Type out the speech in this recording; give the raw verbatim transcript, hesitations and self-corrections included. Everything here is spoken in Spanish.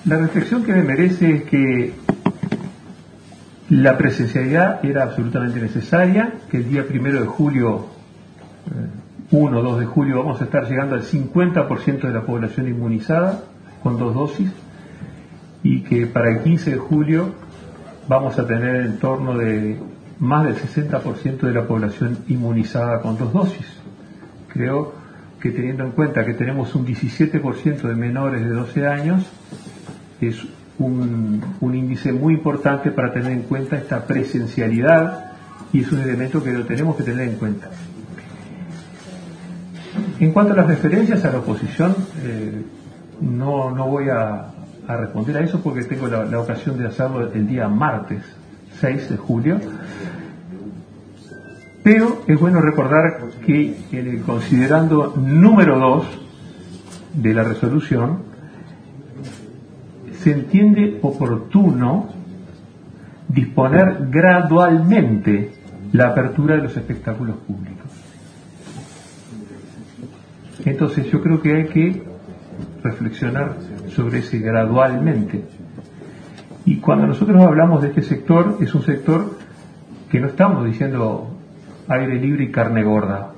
La reflexión que me merece es que la presencialidad era absolutamente necesaria, que el día primero de julio, uno o dos de julio, vamos a estar llegando al cincuenta por ciento de la población inmunizada con dos dosis, y que para el quince de julio vamos a tener en torno de más del sesenta por ciento de la población inmunizada con dos dosis. Creo que, teniendo en cuenta que tenemos un diecisiete por ciento de menores de doce años, es un, un índice muy importante para tener en cuenta esta presencialidad, y es un elemento que lo tenemos que tener en cuenta. En cuanto a las referencias a la oposición, eh, no, no voy a, a responder a eso porque tengo la, la ocasión de hacerlo el día martes seis de julio, pero es bueno recordar que en el considerando número dos de la resolución se entiende oportuno disponer gradualmente la apertura de los espectáculos públicos. Entonces yo creo que hay que reflexionar sobre ese gradualmente. Y cuando nosotros hablamos de este sector, es un sector que no estamos diciendo aire libre y carne gorda.